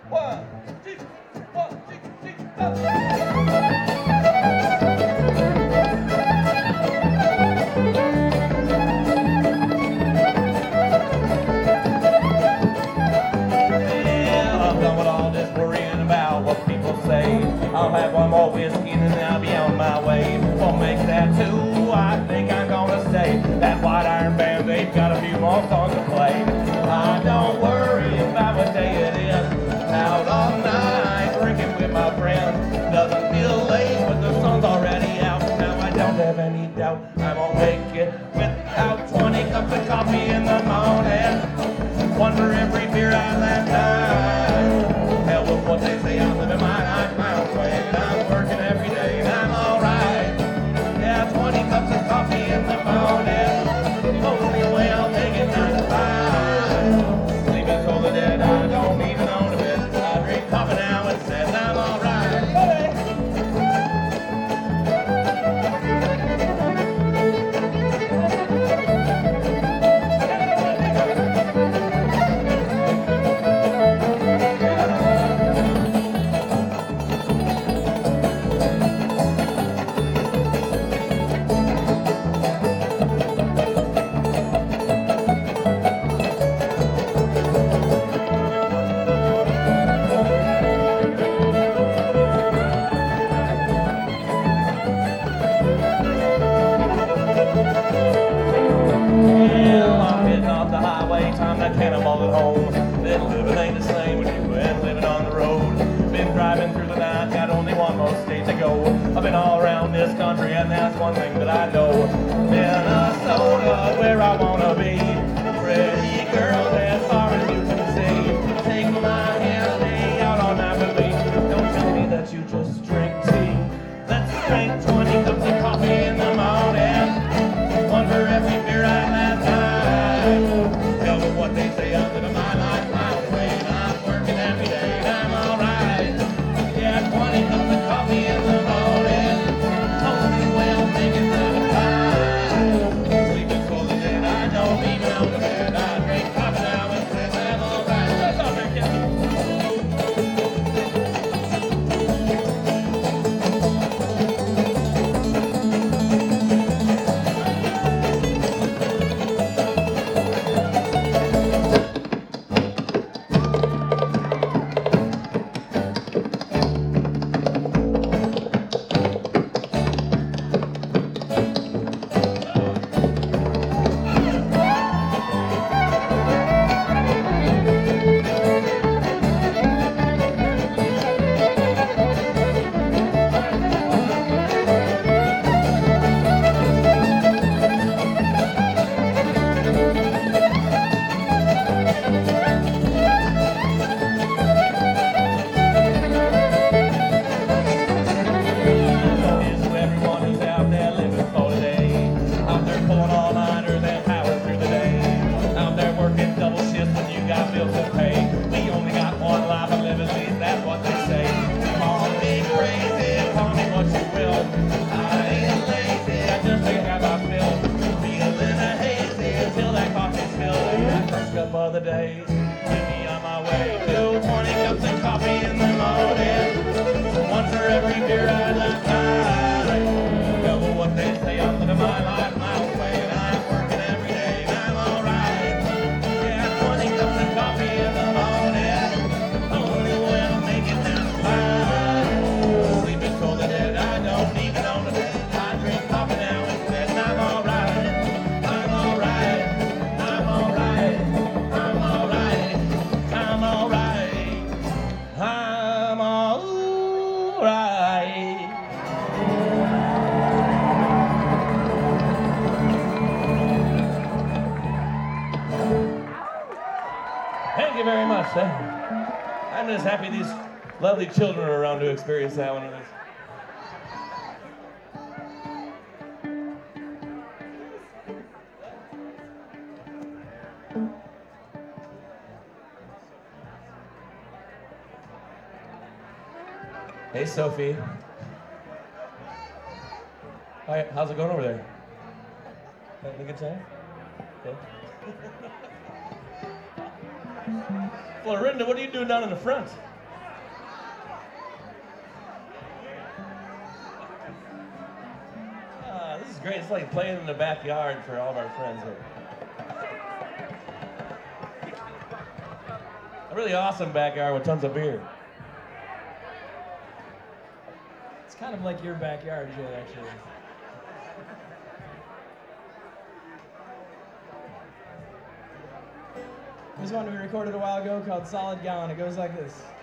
One, two, one, two, three, go. Well, I'm done with all this worrying about what people say. I'll have one more whiskey and then I'll be on my way. Won't make that two, I think I'm gonna stay. That White Iron Band, they've got a few more songs to play. I don't worry about what day it is. Out all night, drinking with my friends. Doesn't feel late, but the sun's already out. Now I don't have any doubt I won't make it without 20 cups of coffee in the morning. One for every beer I left night. Hell with what they say, I'm living my life my own way. And I'm working every day and I'm alright. Yeah, 20 cups of coffee in the morning. Only way I'll make it 9 to 5. Sleeping so the dead, I don't even own a bed. I drink coffee now and says I'm alright. Time that cannonball at home. Then living ain't the same when you been living on the road. Been driving through the night, got only one more state to go. I've been all around this country and that's one thing that I know. Minnesota, where I wanna be. Pretty girls as far as you can see. Take my hand, stay out all night with me. Don't tell me that you just drink tea. Let's drink 20 cups of coffee in the morning. One for every beer I left night. What they say, I'm living my life my own way, and I'm working every day, and I'm alright. Yeah, 20 cups of coffee in the morning. Only way I'll make it 9 to 5. Sleeping for the dead, I don't even own a bed. I drink coffee now and say I'm alright. That's all there, kid. Of the day, get me on my way to 20 cups of coffee in the morning. One for every beer I left night. Know what they say, I'm living my life my own way, and I'm working every day, and I'm alright. Yeah, 20 cups of coffee in the morning. Only way I'll make it 9 to 5. Sleeping for the dead, I don't even own a bed. I drink coffee now and says I'm alright. I'm alright. I'm alright. I'm alright. I'm alright. Thank you very much. I'm just happy these lovely children are around to experience that one of these. Hey, Sophie. Hi, how's it going over there? Having a good time? Okay. Florinda, what are you doing down in the front? great. It's like playing in the backyard for all of our friends here. A really awesome backyard with tons of beer. It's kind of like your backyard, Jay, actually. This one we recorded a while ago called Solid Gone. It goes like this.